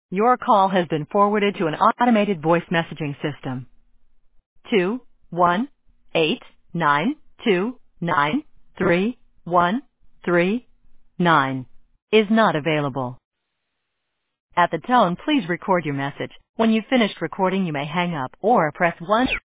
Your call has been forwarded to an automated voice messaging system. 21892933139 is not available. At the tone, please record your message. When you've finished recording, you may hang up or press 1.